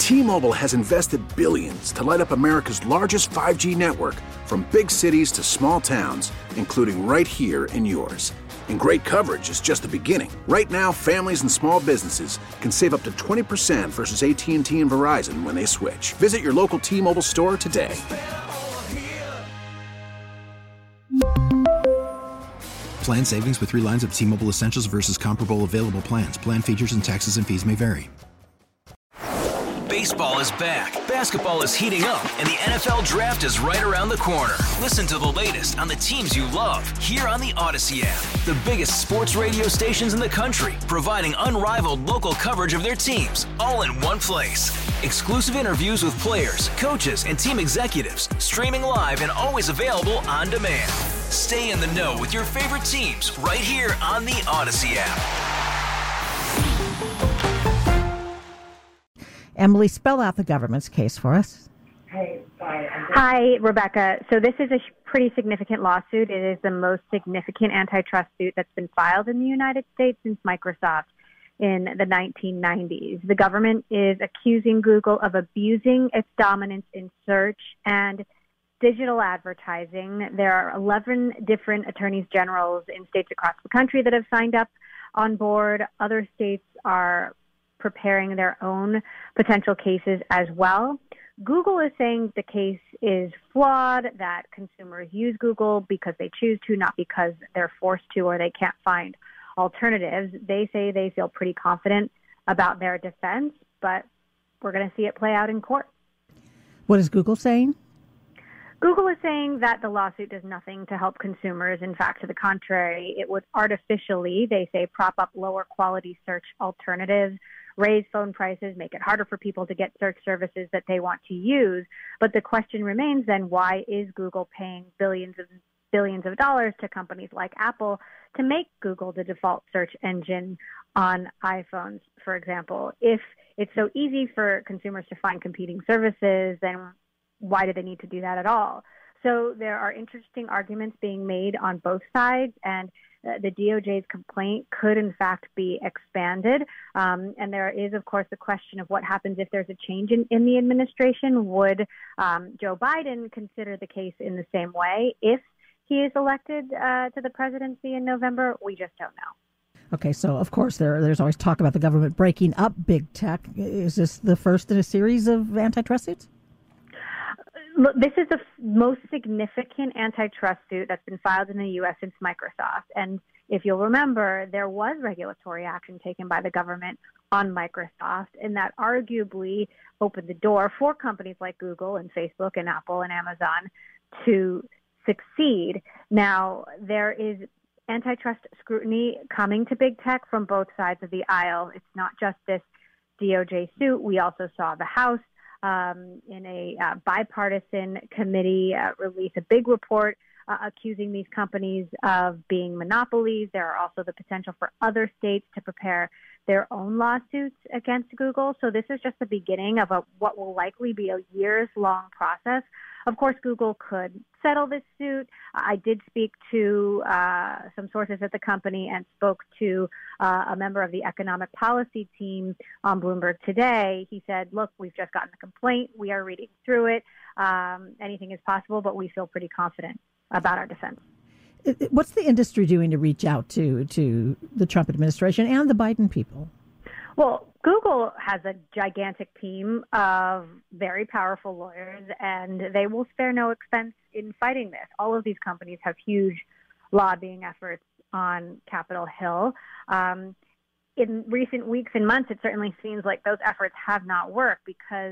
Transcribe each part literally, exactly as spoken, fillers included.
T-Mobile has invested billions to light up America's largest five G network, from big cities to small towns, including right here in yours. And great coverage is just the beginning. Right now, families and small businesses can save up to twenty percent versus A T and T and Verizon when they switch. Visit your local T-Mobile store today. Plan savings with three lines of T-Mobile Essentials versus comparable available plans. Plan features and taxes and fees may vary. Baseball is back, basketball is heating up, and the N F L Draft is right around the corner. Listen to the latest on the teams you love here on the Odyssey app. The biggest sports radio stations in the country, providing unrivaled local coverage of their teams, all in one place. Exclusive interviews with players, coaches, and team executives, streaming live and always available on demand. Stay in the know with your favorite teams right here on the Odyssey app. Emily, spell out the government's case for us. Hi, Rebecca. So this is a pretty significant lawsuit. It is the most significant antitrust suit that's been filed in the United States since Microsoft in the nineteen nineties. The government is accusing Google of abusing its dominance in search and digital advertising. There are eleven different attorneys generals in states across the country that have signed up on board. Other states are preparing their own potential cases as well. Google is saying the case is flawed, that consumers use Google because they choose to, not because they're forced to or they can't find alternatives. They say they feel pretty confident about their defense, but we're going to see it play out in court. What is Google saying? Google is saying that the lawsuit does nothing to help consumers. In fact, to the contrary, it would artificially, they say, prop up lower quality search alternatives, raise phone prices, make it harder for people to get search services that they want to use. But the question remains then, why is Google paying billions of billions of dollars to companies like Apple to make Google the default search engine on iPhones, for example? If it's so easy for consumers to find competing services, then why do they need to do that at all? So there are interesting arguments being made on both sides, and uh, the D O J's complaint could, in fact, be expanded. Um, and there is, of course, the question of what happens if there's a change in, in the administration. Would um, Joe Biden consider the case in the same way if he is elected uh, to the presidency in November? We just don't know. Okay, so, of course, there there's always talk about the government breaking up big tech. Is this the first in a series of antitrust suits? Look, this is the f- most significant antitrust suit that's been filed in the U S since Microsoft. And if you'll remember, there was regulatory action taken by the government on Microsoft, and that arguably opened the door for companies like Google and Facebook and Apple and Amazon to succeed. Now, there is antitrust scrutiny coming to big tech from both sides of the aisle. It's not just this D O J suit. We also saw the House Um, in a uh, bipartisan committee, uh, release a big report uh, accusing these companies of being monopolies. There are also the potential for other states to prepare their own lawsuits against Google. So this is just the beginning of a, what will likely be a years-long process. Of course, Google could settle this suit. I did speak to uh, some sources at the company and spoke to uh, a member of the economic policy team on Bloomberg today. He said, look, we've just gotten the complaint. We are reading through it. Um, anything is possible, but we feel pretty confident about our defense. What's the industry doing to reach out to, to the Trump administration and the Biden people? Well, Google has a gigantic team of very powerful lawyers, and they will spare no expense in fighting this. All of these companies have huge lobbying efforts on Capitol Hill. Um, in recent weeks and months, it certainly seems like those efforts have not worked because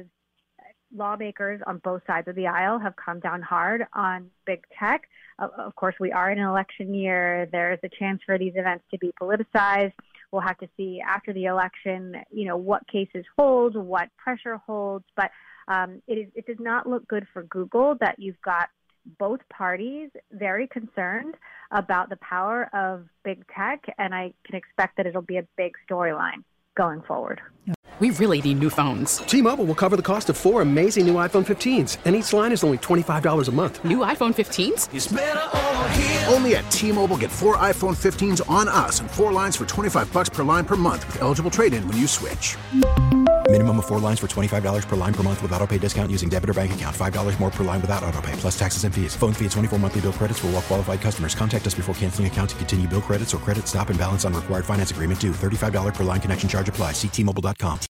lawmakers on both sides of the aisle have come down hard on big tech. Uh, of course, we are in an election year. There's a chance for these events to be politicized. We'll have to see after the election, you know, what cases hold, what pressure holds. But um, it, is, it does not look good for Google that you've got both parties very concerned about the power of big tech. And I can expect that it'll be a big storyline going forward. We really need new phones. T-Mobile will cover the cost of four amazing new iPhone fifteens, and each line is only twenty-five dollars a month. New iPhone fifteens? It's better over here. Only at T-Mobile, get four iPhone fifteens on us and four lines for twenty-five bucks per line per month with eligible trade-in when you switch. Minimum of four lines for twenty-five dollars per line per month with auto pay discount using debit or bank account. five dollars more per line without auto pay, plus taxes and fees. Phone fee at twenty-four monthly bill credits for well qualified customers. Contact us before canceling account to continue bill credits or credit stop and balance on required finance agreement due. thirty-five dollars per line connection charge applies. See T Mobile dot com.